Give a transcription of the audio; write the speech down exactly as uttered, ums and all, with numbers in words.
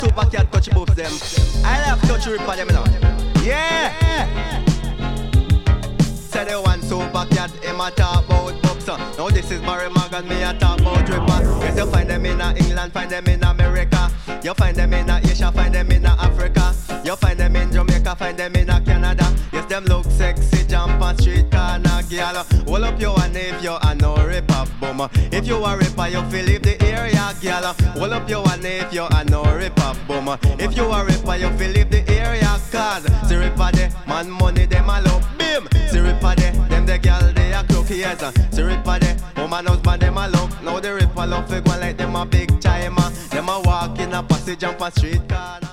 super cat touch boobs them. I love touch ripper them now. Yeah. Say the one super cat, him a talk about books. Now this is Barry Morgan, me a talk about ripper. Yes, you find them in England, find them in America. You find them in Asia, find them in Africa. You find them in Jamaica, find them in Canada. Yes, them look sexy, jump on street corner, girl. Hold up your hand if you are no ripper bum. If you are ripper, you feel leave the area, girl. Hold up your hand if you are no ripper bum. If you are ripper, you feel leave the area, cause the ripper de, man money them a love, bim. The ripper de, them the girl they a crook, yes. The ripper de, woman husband them a love. Now the ripper love fi go like them a big timer. Them a walk in a passage, jump on street corner.